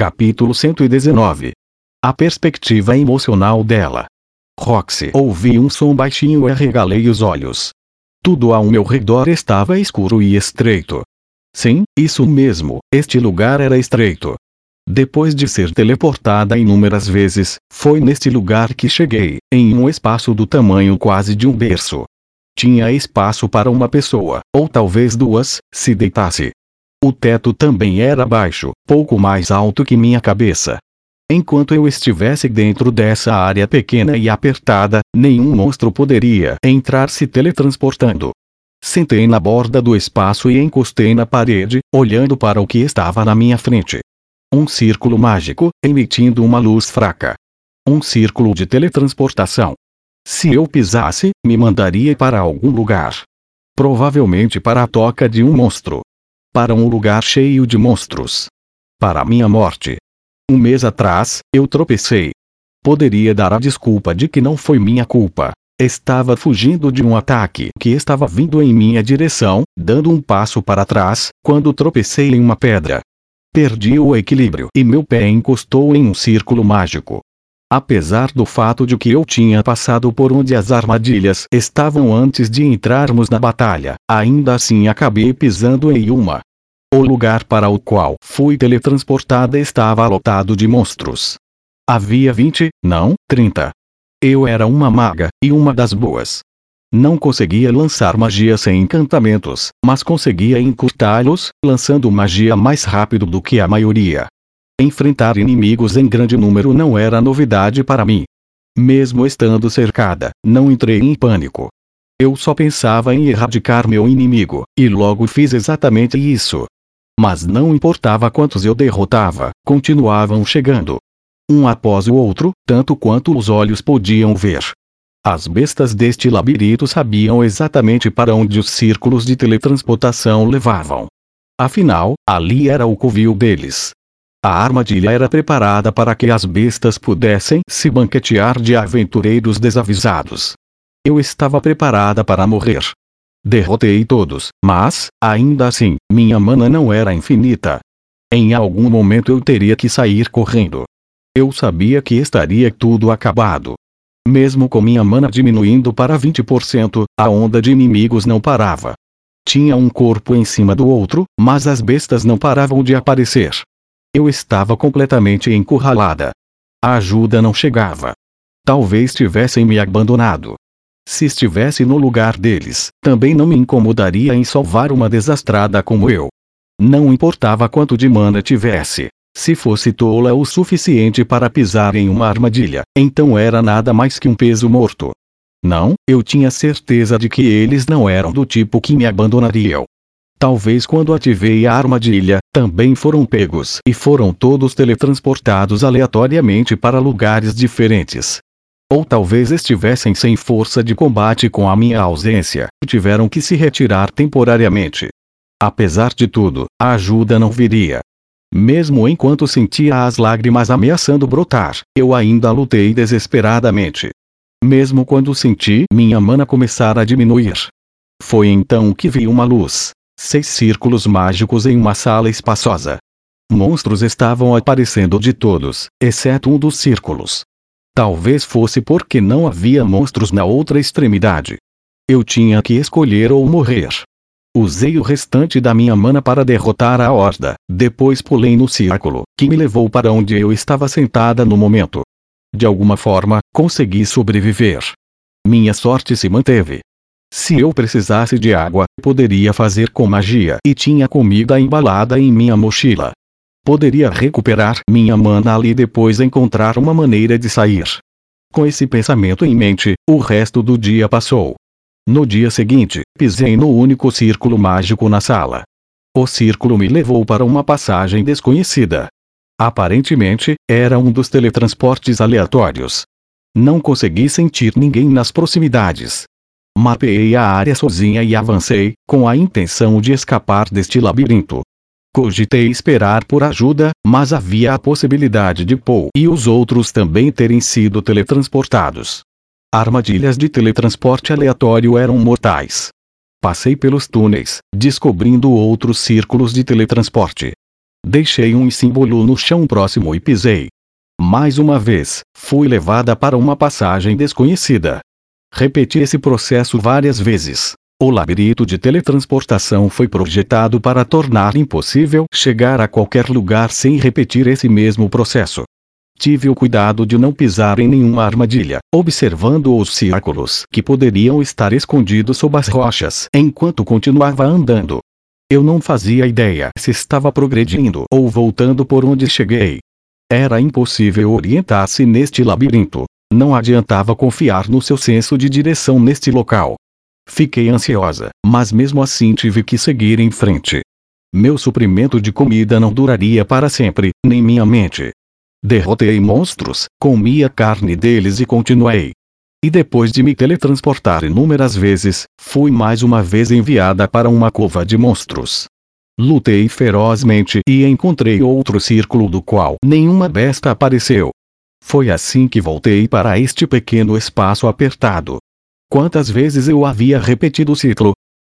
Capítulo 119. A perspectiva emocional dela. Roxy. Ouvi um som baixinho e arregalei os olhos. Tudo ao meu redor estava escuro e estreito. Sim, isso mesmo, este lugar era estreito. Depois de ser teleportada inúmeras vezes, foi neste lugar que cheguei, em um espaço do tamanho quase de um berço. Tinha espaço para uma pessoa, ou talvez duas, se deitasse. O teto também era baixo, pouco mais alto que minha cabeça. Enquanto eu estivesse dentro dessa área pequena e apertada, nenhum monstro poderia entrar se teletransportando. Sentei na borda do espaço e encostei na parede, olhando para o que estava na minha frente. Um círculo mágico, emitindo uma luz fraca. Um círculo de teletransportação. Se eu pisasse, me mandaria para algum lugar. Provavelmente para a toca de um monstro. Para um lugar cheio de monstros. Para a minha morte. Um mês atrás, eu tropecei. Poderia dar a desculpa de que não foi minha culpa. Estava fugindo de um ataque que estava vindo em minha direção, dando um passo para trás, quando tropecei em uma pedra. Perdi o equilíbrio e meu pé encostou em um círculo mágico. Apesar do fato de que eu tinha passado por onde as armadilhas estavam antes de entrarmos na batalha, ainda assim acabei pisando em uma. O lugar para o qual fui teletransportada estava lotado de monstros. Havia 20, não, 30. Eu era uma maga, e uma das boas. Não conseguia lançar magia sem encantamentos, mas conseguia encurtá-los, lançando magia mais rápido do que a maioria. Enfrentar inimigos em grande número não era novidade para mim. Mesmo estando cercada, não entrei em pânico. Eu só pensava em erradicar meu inimigo, e logo fiz exatamente isso. Mas não importava quantos eu derrotava, continuavam chegando. Um após o outro, tanto quanto os olhos podiam ver. As bestas deste labirinto sabiam exatamente para onde os círculos de teletransportação levavam. Afinal, ali era o covil deles. A armadilha era preparada para que as bestas pudessem se banquetear de aventureiros desavisados. Eu estava preparada para morrer. Derrotei todos, mas, ainda assim, minha mana não era infinita. Em algum momento eu teria que sair correndo. Eu sabia que estaria tudo acabado. Mesmo com minha mana diminuindo para 20%, a onda de inimigos não parava. Tinha um corpo em cima do outro, mas as bestas não paravam de aparecer. Eu estava completamente encurralada. A ajuda não chegava. Talvez tivessem me abandonado. Se estivesse no lugar deles, também não me incomodaria em salvar uma desastrada como eu. Não importava quanto de mana tivesse. Se fosse tola o suficiente para pisar em uma armadilha, então era nada mais que um peso morto. Não, eu tinha certeza de que eles não eram do tipo que me abandonariam. Talvez quando ativei a armadilha, também foram pegos e foram todos teletransportados aleatoriamente para lugares diferentes. Ou talvez estivessem sem força de combate com a minha ausência, e tiveram que se retirar temporariamente. Apesar de tudo, a ajuda não viria. Mesmo enquanto sentia as lágrimas ameaçando brotar, eu ainda lutei desesperadamente. Mesmo quando senti minha mana começar a diminuir. Foi então que vi uma luz. 6 círculos mágicos em uma sala espaçosa. Monstros estavam aparecendo de todos, exceto um dos círculos. Talvez fosse porque não havia monstros na outra extremidade. Eu tinha que escolher ou morrer. Usei o restante da minha mana para derrotar a horda, depois pulei no círculo, que me levou para onde eu estava sentada no momento. De alguma forma, consegui sobreviver. Minha sorte se manteve. Se eu precisasse de água, poderia fazer com magia e tinha comida embalada em minha mochila. Poderia recuperar minha mana ali e depois encontrar uma maneira de sair. Com esse pensamento em mente, o resto do dia passou. No dia seguinte, pisei no único círculo mágico na sala. O círculo me levou para uma passagem desconhecida. Aparentemente, era um dos teletransportes aleatórios. Não consegui sentir ninguém nas proximidades. Mapeei a área sozinha e avancei, com a intenção de escapar deste labirinto. Cogitei esperar por ajuda, mas havia a possibilidade de Paul e os outros também terem sido teletransportados. Armadilhas de teletransporte aleatório eram mortais. Passei pelos túneis, descobrindo outros círculos de teletransporte. Deixei um símbolo no chão próximo e pisei. Mais uma vez, fui levada para uma passagem desconhecida. Repeti esse processo várias vezes. O labirinto de teletransportação foi projetado para tornar impossível chegar a qualquer lugar sem repetir esse mesmo processo. Tive o cuidado de não pisar em nenhuma armadilha, observando os círculos que poderiam estar escondidos sob as rochas enquanto continuava andando. Eu não fazia ideia se estava progredindo ou voltando por onde cheguei. Era impossível orientar-se neste labirinto. Não adiantava confiar no seu senso de direção neste local. Fiquei ansiosa, mas mesmo assim tive que seguir em frente. Meu suprimento de comida não duraria para sempre, nem minha mente. Derrotei monstros, comi a carne deles e continuei. E depois de me teletransportar inúmeras vezes, fui mais uma vez enviada para uma cova de monstros. Lutei ferozmente e encontrei outro círculo do qual nenhuma besta apareceu. Foi assim que voltei para este pequeno espaço apertado. Quantas vezes eu havia repetido o ciclo?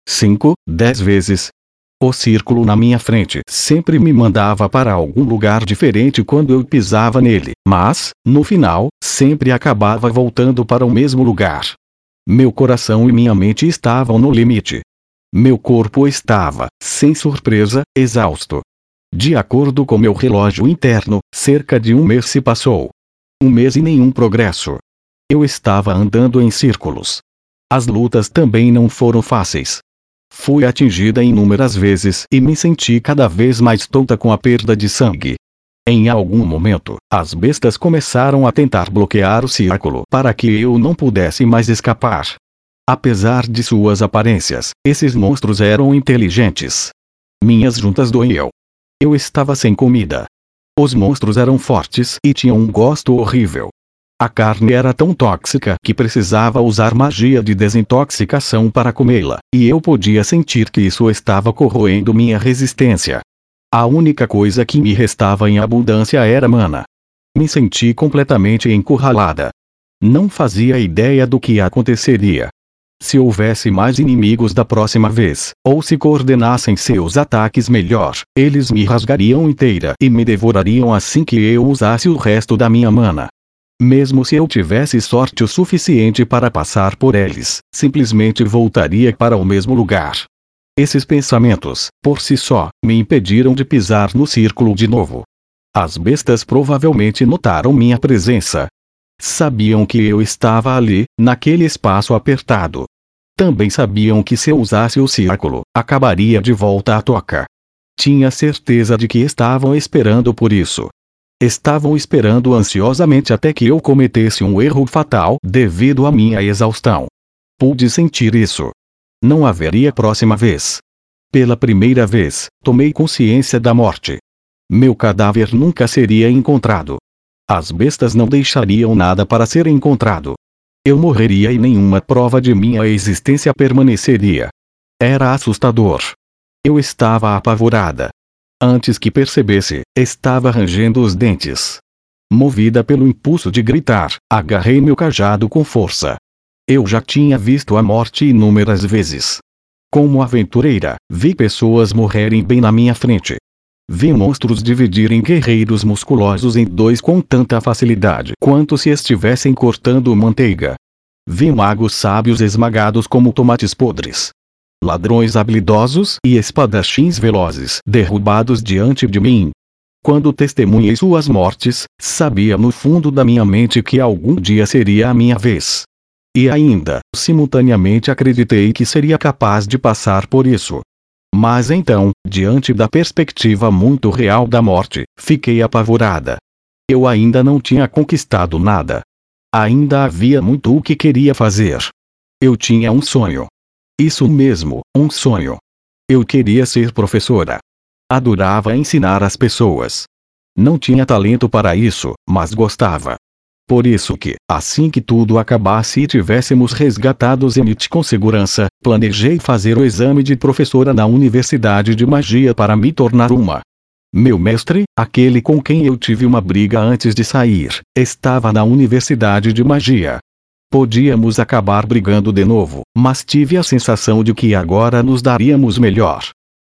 5, 10 vezes. O círculo na minha frente sempre me mandava para algum lugar diferente quando eu pisava nele, mas, no final, sempre acabava voltando para o mesmo lugar. Meu coração e minha mente estavam no limite. Meu corpo estava, sem surpresa, exausto. De acordo com meu relógio interno, cerca de um mês se passou. Um mês e nenhum progresso. Eu estava andando em círculos. As lutas também não foram fáceis. Fui atingida inúmeras vezes e me senti cada vez mais tonta com a perda de sangue. Em algum momento, as bestas começaram a tentar bloquear o círculo para que eu não pudesse mais escapar. Apesar de suas aparências, esses monstros eram inteligentes. Minhas juntas doíam. Eu estava sem comida. Os monstros eram fortes e tinham um gosto horrível. A carne era tão tóxica que precisava usar magia de desintoxicação para comê-la, e eu podia sentir que isso estava corroendo minha resistência. A única coisa que me restava em abundância era mana. Me senti completamente encurralada. Não fazia ideia do que aconteceria. Se houvesse mais inimigos da próxima vez, ou se coordenassem seus ataques melhor, eles me rasgariam inteira e me devorariam assim que eu usasse o resto da minha mana. Mesmo se eu tivesse sorte o suficiente para passar por eles, simplesmente voltaria para o mesmo lugar. Esses pensamentos, por si só, me impediram de pisar no círculo de novo. As bestas provavelmente notaram minha presença. Sabiam que eu estava ali, naquele espaço apertado. Também sabiam que se eu usasse o círculo, acabaria de volta à toca. Tinha certeza de que estavam esperando por isso. Estavam esperando ansiosamente até que eu cometesse um erro fatal devido à minha exaustão. Pude sentir isso. Não haveria próxima vez. Pela primeira vez, tomei consciência da morte. Meu cadáver nunca seria encontrado. As bestas não deixariam nada para ser encontrado. Eu morreria e nenhuma prova de minha existência permaneceria. Era assustador. Eu estava apavorada. Antes que percebesse, estava rangendo os dentes. Movida pelo impulso de gritar, agarrei meu cajado com força. Eu já tinha visto a morte inúmeras vezes. Como aventureira, vi pessoas morrerem bem na minha frente. Vi monstros dividirem guerreiros musculosos em dois com tanta facilidade quanto se estivessem cortando manteiga. Vi magos sábios esmagados como tomates podres. Ladrões habilidosos e espadachins velozes derrubados diante de mim. Quando testemunhei suas mortes, sabia no fundo da minha mente que algum dia seria a minha vez. E ainda, simultaneamente acreditei que seria capaz de passar por isso. Mas então, diante da perspectiva muito real da morte, fiquei apavorada. Eu ainda não tinha conquistado nada. Ainda havia muito o que queria fazer. Eu tinha um sonho. Isso mesmo, um sonho. Eu queria ser professora. Adorava ensinar as pessoas. Não tinha talento para isso, mas gostava. Por isso que, assim que tudo acabasse e tivéssemos resgatado Zenith com segurança, planejei fazer o exame de professora na Universidade de Magia para me tornar uma. Meu mestre, aquele com quem eu tive uma briga antes de sair, estava na Universidade de Magia. Podíamos acabar brigando de novo, mas tive a sensação de que agora nos daríamos melhor.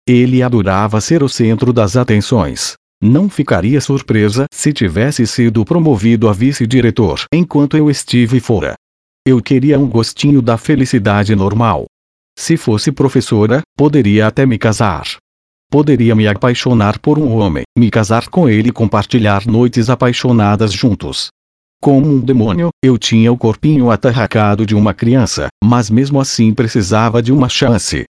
Ele adorava ser o centro das atenções. Não ficaria surpresa se tivesse sido promovido a vice-diretor enquanto eu estive fora. Eu queria um gostinho da felicidade normal. Se fosse professora, poderia até me casar. Poderia me apaixonar por um homem, me casar com ele e compartilhar noites apaixonadas juntos. Como um demônio, eu tinha o corpinho atarracado de uma criança, mas mesmo assim precisava de uma chance.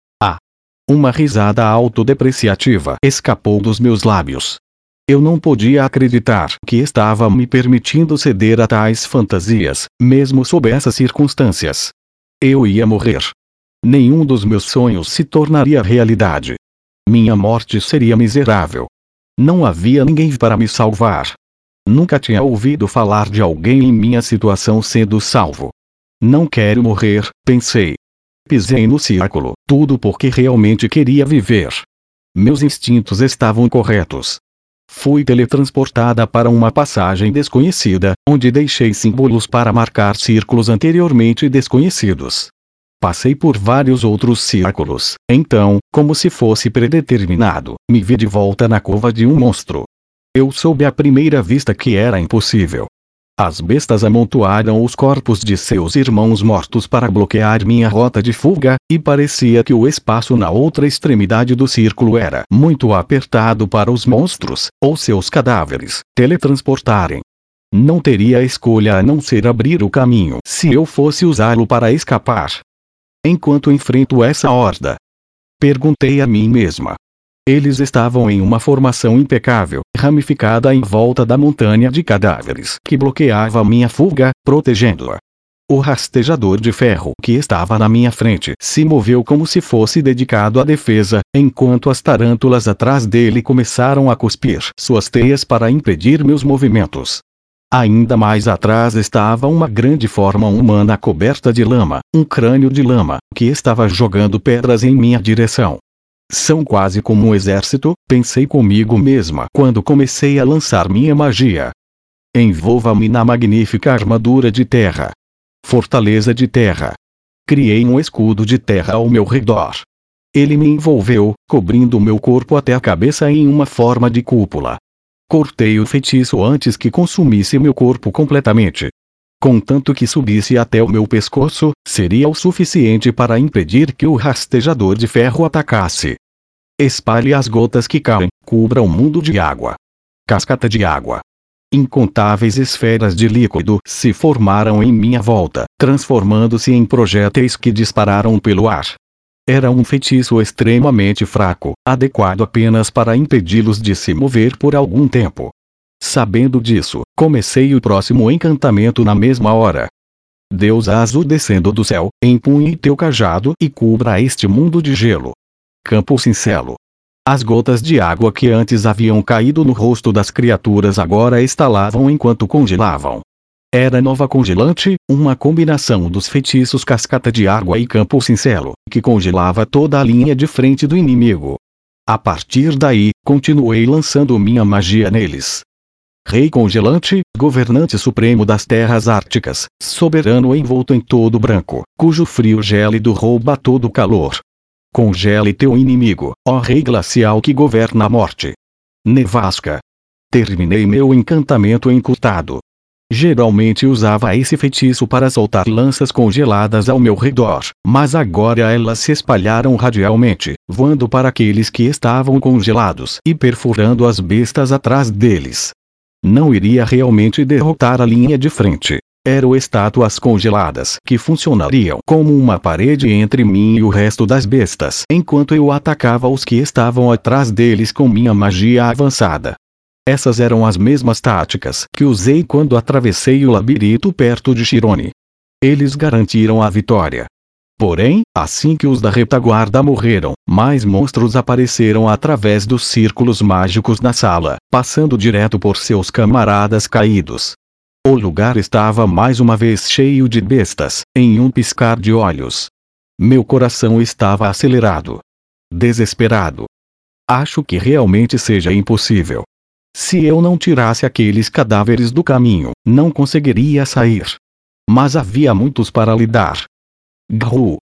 Uma risada autodepreciativa escapou dos meus lábios. Eu não podia acreditar que estava me permitindo ceder a tais fantasias, mesmo sob essas circunstâncias. Eu ia morrer. Nenhum dos meus sonhos se tornaria realidade. Minha morte seria miserável. Não havia ninguém para me salvar. Nunca tinha ouvido falar de alguém em minha situação sendo salvo. Não quero morrer, pensei. Pisei no círculo, tudo porque realmente queria viver. Meus instintos estavam corretos. Fui teletransportada para uma passagem desconhecida, onde deixei símbolos para marcar círculos anteriormente desconhecidos. Passei por vários outros círculos, então, como se fosse predeterminado, me vi de volta na cova de um monstro. Eu soube à primeira vista que era impossível. As bestas amontoaram os corpos de seus irmãos mortos para bloquear minha rota de fuga, e parecia que o espaço na outra extremidade do círculo era muito apertado para os monstros, ou seus cadáveres, teletransportarem. Não teria escolha a não ser abrir o caminho se eu fosse usá-lo para escapar. Enquanto enfrento essa horda, perguntei a mim mesma. Eles estavam em uma formação impecável, ramificada em volta da montanha de cadáveres que bloqueava minha fuga, protegendo-a. O rastejador de ferro que estava na minha frente se moveu como se fosse dedicado à defesa, enquanto as tarântulas atrás dele começaram a cuspir suas teias para impedir meus movimentos. Ainda mais atrás estava uma grande forma humana coberta de lama, um crânio de lama, que estava jogando pedras em minha direção. São quase como um exército, pensei comigo mesma quando comecei a lançar minha magia. Envolva-me na magnífica armadura de terra. Fortaleza de terra. Criei um escudo de terra ao meu redor. Ele me envolveu, cobrindo meu corpo até a cabeça em uma forma de cúpula. Cortei o feitiço antes que consumisse meu corpo completamente. Contanto que subisse até o meu pescoço, seria o suficiente para impedir que o rastejador de ferro atacasse. Espalhe as gotas que caem, cubra o mundo de água. Cascata de água. Incontáveis esferas de líquido se formaram em minha volta, transformando-se em projéteis que dispararam pelo ar. Era um feitiço extremamente fraco, adequado apenas para impedi-los de se mover por algum tempo. Sabendo disso, comecei o próximo encantamento na mesma hora. Deus azul descendo do céu, empunhe teu cajado e cubra este mundo de gelo. Campo cincelo. As gotas de água que antes haviam caído no rosto das criaturas agora estalavam enquanto congelavam. Era nova congelante, uma combinação dos feitiços cascata de água e campo cincelo, que congelava toda a linha de frente do inimigo. A partir daí, continuei lançando minha magia neles. Rei congelante, governante supremo das terras árticas, soberano envolto em todo branco, cujo frio gélido rouba todo o calor. Congele teu inimigo, ó rei glacial que governa a morte. Nevasca. Terminei meu encantamento encurtado. Geralmente usava esse feitiço para soltar lanças congeladas ao meu redor, mas agora elas se espalharam radialmente, voando para aqueles que estavam congelados e perfurando as bestas atrás deles. Não iria realmente derrotar a linha de frente. Eram estátuas congeladas que funcionariam como uma parede entre mim e o resto das bestas enquanto eu atacava os que estavam atrás deles com minha magia avançada. Essas eram as mesmas táticas que usei quando atravessei o labirinto perto de Chirone. Eles garantiram a vitória. Porém, assim que os da retaguarda morreram, mais monstros apareceram através dos círculos mágicos na sala, passando direto por seus camaradas caídos. O lugar estava mais uma vez cheio de bestas, em um piscar de olhos. Meu coração estava acelerado. Desesperado. Acho que realmente seja impossível. Se eu não tirasse aqueles cadáveres do caminho, não conseguiria sair. Mas havia muitos para lidar. Gru.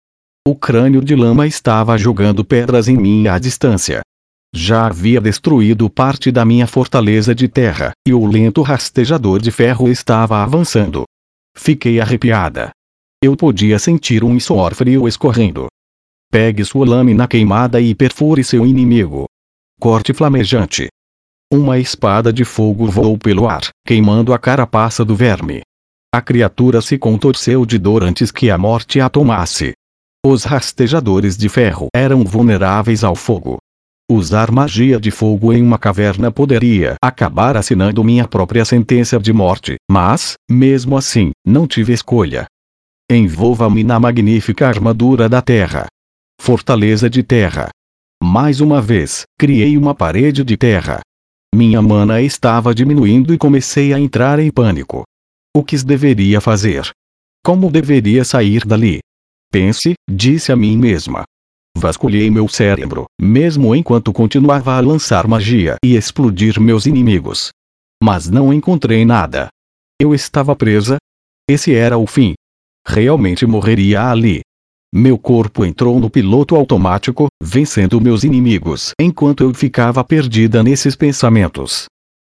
O crânio de lama estava jogando pedras em mim à distância. Já havia destruído parte da minha fortaleza de terra, e o lento rastejador de ferro estava avançando. Fiquei arrepiada. Eu podia sentir um suor frio escorrendo. Pegue sua lâmina queimada e perfure seu inimigo. Corte flamejante. Uma espada de fogo voou pelo ar, queimando a carapaça do verme. A criatura se contorceu de dor antes que a morte a tomasse. Os rastejadores de ferro eram vulneráveis ao fogo. Usar magia de fogo em uma caverna poderia acabar assinando minha própria sentença de morte, mas, mesmo assim, não tive escolha. Envolva-me na magnífica armadura da terra. Fortaleza de terra. Mais uma vez, criei uma parede de terra. Minha mana estava diminuindo e comecei a entrar em pânico. O que deveria fazer? Como deveria sair dali? Pense, disse a mim mesma. Vasculhei meu cérebro, mesmo enquanto continuava a lançar magia e explodir meus inimigos. Mas não encontrei nada. Eu estava presa? Esse era o fim. Realmente morreria ali. Meu corpo entrou no piloto automático, vencendo meus inimigos enquanto eu ficava perdida nesses pensamentos.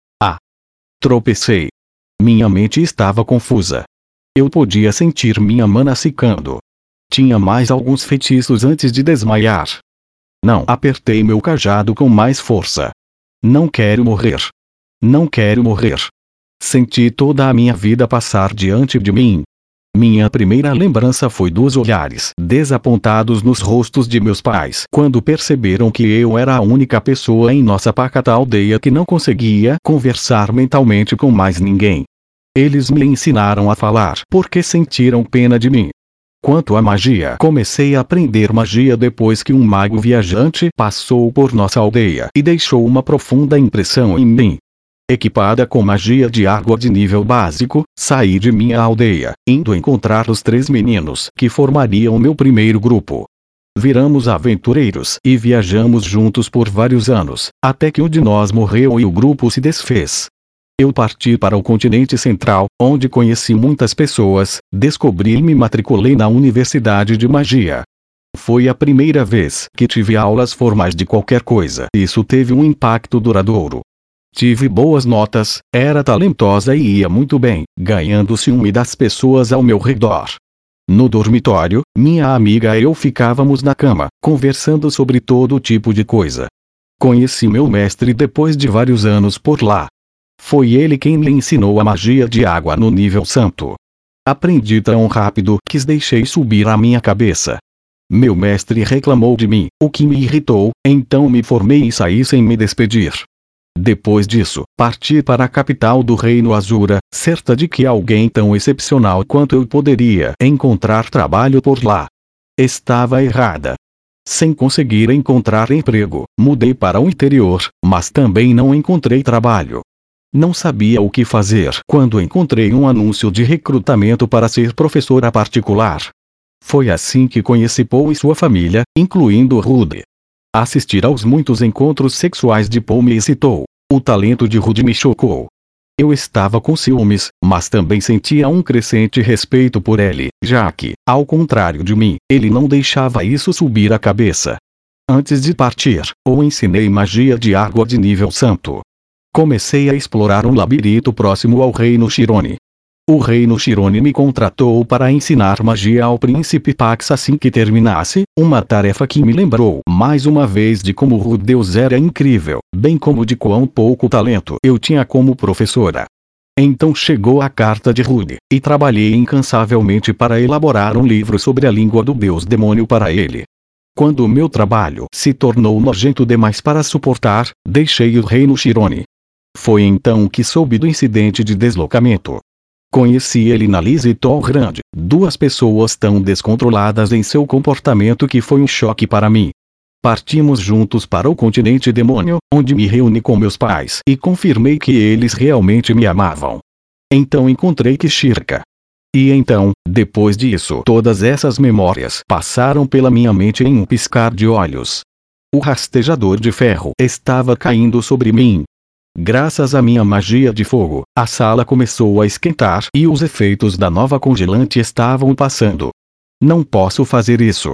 Tropecei. Minha mente estava confusa. Eu podia sentir minha mana secando. Tinha mais alguns feitiços antes de desmaiar. Não. Apertei meu cajado com mais força. Não quero morrer. Não quero morrer. Senti toda a minha vida passar diante de mim. Minha primeira lembrança foi dos olhares desapontados nos rostos de meus pais quando perceberam que eu era a única pessoa em nossa pacata aldeia que não conseguia conversar mentalmente com mais ninguém. Eles me ensinaram a falar porque sentiram pena de mim. Quanto à magia, comecei a aprender magia depois que um mago viajante passou por nossa aldeia e deixou uma profunda impressão em mim. Equipada com magia de água de nível básico, saí de minha aldeia, indo encontrar os 3 meninos que formariam meu primeiro grupo. Viramos aventureiros e viajamos juntos por vários anos, até que um de nós morreu e o grupo se desfez. Eu parti para o continente central, onde conheci muitas pessoas, descobri e me matriculei na Universidade de Magia. Foi a primeira vez que tive aulas formais de qualquer coisa. Isso teve um impacto duradouro. Tive boas notas, era talentosa e ia muito bem, ganhando ciúme das pessoas ao meu redor. No dormitório, minha amiga e eu ficávamos na cama, conversando sobre todo tipo de coisa. Conheci meu mestre depois de vários anos por lá. Foi ele quem me ensinou a magia de água no nível santo. Aprendi tão rápido que deixei subir a minha cabeça. Meu mestre reclamou de mim, o que me irritou, então me formei e saí sem me despedir. Depois disso, parti para a capital do Reino Azura, certa de que alguém tão excepcional quanto eu poderia encontrar trabalho por lá. Estava errada. Sem conseguir encontrar emprego, mudei para o interior, mas também não encontrei trabalho. Não sabia o que fazer quando encontrei um anúncio de recrutamento para ser professora particular. Foi assim que conheci Paul e sua família, incluindo Rudy. Assistir aos muitos encontros sexuais de Paul me excitou. O talento de Rudy me chocou. Eu estava com ciúmes, mas também sentia um crescente respeito por ele, já que, ao contrário de mim, ele não deixava isso subir a cabeça. Antes de partir, eu ensinei magia de água de nível santo. Comecei a explorar um labirinto próximo ao Reino Shirone. O Reino Shirone me contratou para ensinar magia ao príncipe Pax assim que terminasse, uma tarefa que me lembrou mais uma vez de como o Deus era incrível, bem como de quão pouco talento eu tinha como professora. Então chegou a carta de Rudy, e trabalhei incansavelmente para elaborar um livro sobre a língua do Deus Demônio para ele. Quando o meu trabalho se tornou nojento demais para suportar, deixei o Reino Shirone. Foi então que soube do incidente de deslocamento. Conheci Elinalise e Tolgrand, 2 pessoas tão descontroladas em seu comportamento que foi um choque para mim. Partimos juntos para o continente demônio, onde me reuni com meus pais e confirmei que eles realmente me amavam. Então encontrei Kishirka. E então, depois disso, todas essas memórias passaram pela minha mente em um piscar de olhos. O rastejador de ferro estava caindo sobre mim. Graças à minha magia de fogo, a sala começou a esquentar e os efeitos da nova congelante estavam passando. Não posso fazer isso.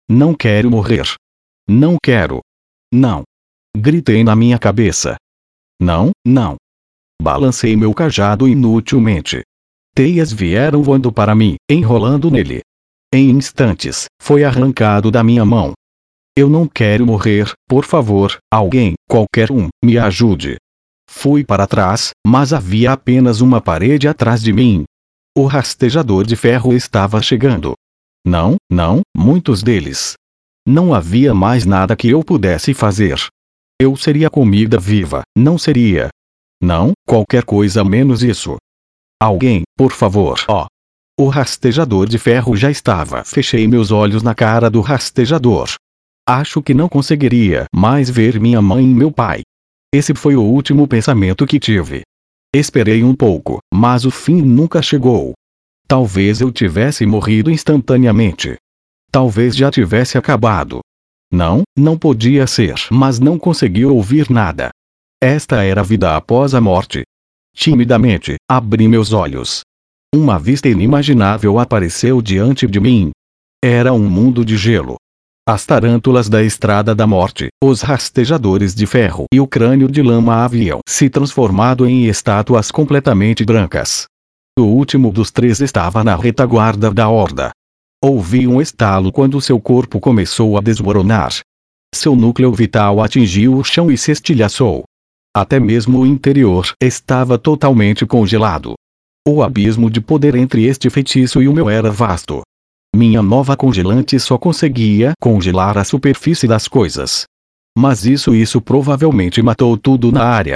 Não quero morrer. Não quero. Não. Gritei na minha cabeça. Não, não. Balancei meu cajado inutilmente. Teias vieram voando para mim, enrolando nele. Em instantes, foi arrancado da minha mão. Eu não quero morrer, por favor, alguém, qualquer um, me ajude. Fui para trás, mas havia apenas uma parede atrás de mim. O rastejador de ferro estava chegando. Não, não, muitos deles. Não havia mais nada que eu pudesse fazer. Eu seria comida viva, não seria. Não, qualquer coisa menos isso. Alguém, por favor, ó. O rastejador de ferro já estava. Fechei meus olhos na cara do rastejador. Acho que não conseguiria mais ver minha mãe e meu pai. Esse foi o último pensamento que tive. Esperei um pouco, mas o fim nunca chegou. Talvez eu tivesse morrido instantaneamente. Talvez já tivesse acabado. Não, não podia ser. Mas não consegui ouvir nada. Esta era a vida após a morte. Timidamente, abri meus olhos. Uma vista inimaginável apareceu diante de mim. Era um mundo de gelo. As tarântulas da Estrada da Morte, os rastejadores de ferro e o crânio de lama haviam se transformado em estátuas completamente brancas. O último dos três estava na retaguarda da horda. Ouvi um estalo quando seu corpo começou a desmoronar. Seu núcleo vital atingiu o chão e se estilhaçou. Até mesmo o interior estava totalmente congelado. O abismo de poder entre este feitiço e o meu era vasto. Minha nova congelante só conseguia congelar a superfície das coisas. Mas isso provavelmente matou tudo na área.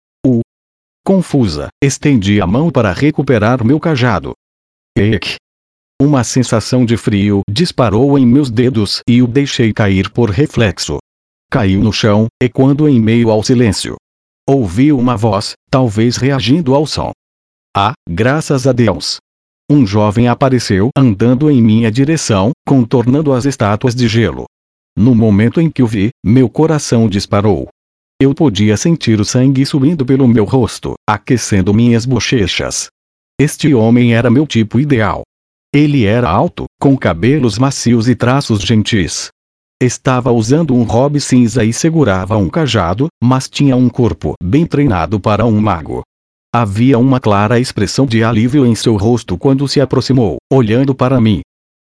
Confusa, estendi a mão para recuperar meu cajado. Eek! Uma sensação de frio disparou em meus dedos e o deixei cair por reflexo. Caiu no chão, ecoando em meio ao silêncio. Ouvi uma voz, talvez reagindo ao som. Ah, graças a Deus! Um jovem apareceu andando em minha direção, contornando as estátuas de gelo. No momento em que o vi, meu coração disparou. Eu podia sentir o sangue subindo pelo meu rosto, aquecendo minhas bochechas. Este homem era meu tipo ideal. Ele era alto, com cabelos macios e traços gentis. Estava usando um robe cinza e segurava um cajado, mas tinha um corpo bem treinado para um mago. Havia uma clara expressão de alívio em seu rosto quando se aproximou, olhando para mim.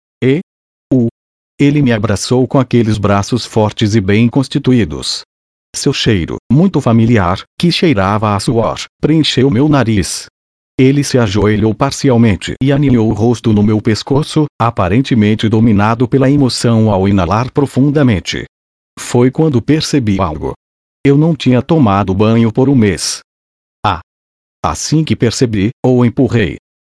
Ele me abraçou com aqueles braços fortes e bem constituídos. Seu cheiro, muito familiar, que cheirava a suor, preencheu meu nariz. Ele se ajoelhou parcialmente e aninhou o rosto no meu pescoço, aparentemente dominado pela emoção ao inalar profundamente. Foi quando percebi algo. Eu não tinha tomado banho por um mês. Assim que percebi, o empurrei.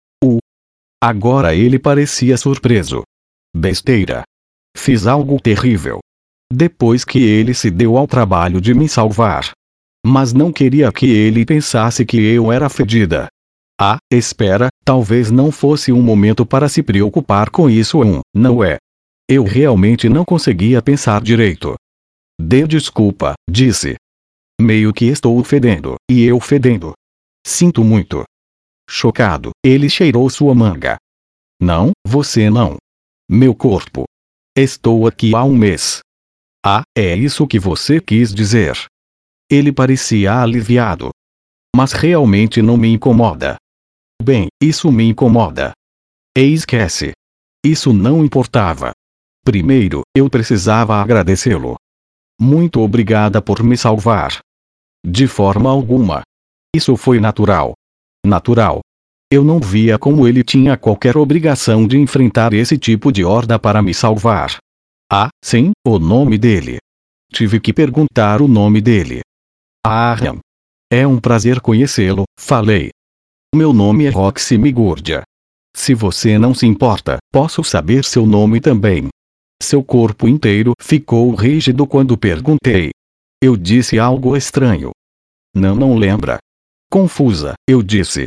Agora ele parecia surpreso. Besteira. Fiz algo terrível. Depois que ele se deu ao trabalho de me salvar. Mas não queria que ele pensasse que eu era fedida. Espera, talvez não fosse um momento para se preocupar com isso, não é? Eu realmente não conseguia pensar direito. Dê desculpa, disse. Meio que estou fedendo, e eu fedendo. Sinto muito. Chocado, ele cheirou sua manga. Não, você não. Meu corpo. Estou aqui há um mês. É isso que você quis dizer. Ele parecia aliviado. Mas realmente não me incomoda. Bem, isso me incomoda. Esquece. Isso não importava. Primeiro, eu precisava agradecê-lo. Muito obrigada por me salvar. De forma alguma. Isso foi natural. Natural. Eu não via como ele tinha qualquer obrigação de enfrentar esse tipo de horda para me salvar. Sim, o nome dele. Tive que perguntar o nome dele. Ahriam. É um prazer conhecê-lo, falei. Meu nome é Roxy Migurdia. Se você não se importa, posso saber seu nome também. Seu corpo inteiro ficou rígido quando perguntei. Eu disse algo estranho. Não lembra. Confusa, eu disse.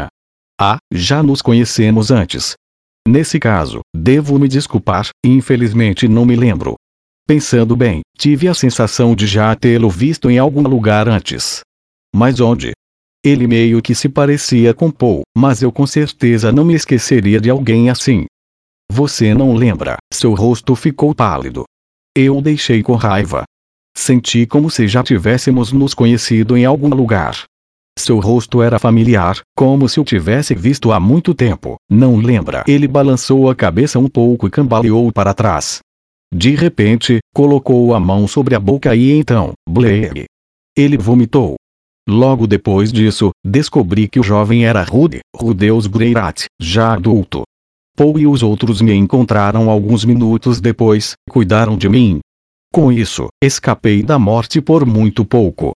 Já nos conhecemos antes. Nesse caso, devo me desculpar, infelizmente não me lembro. Pensando bem, tive a sensação de já tê-lo visto em algum lugar antes. Mas onde? Ele meio que se parecia com Paul, mas eu com certeza não me esqueceria de alguém assim. Você não lembra. Seu rosto ficou pálido. Eu o deixei com raiva. Senti como se já tivéssemos nos conhecido em algum lugar. Seu rosto era familiar, como se o tivesse visto há muito tempo. Não lembra? Ele balançou a cabeça um pouco e cambaleou para trás. De repente, colocou a mão sobre a boca e então, Blair. Ele vomitou. Logo depois disso, descobri que o jovem era Rudeus Greirat, já adulto. Paul e os outros me encontraram alguns minutos depois, cuidaram de mim. Com isso, escapei da morte por muito pouco.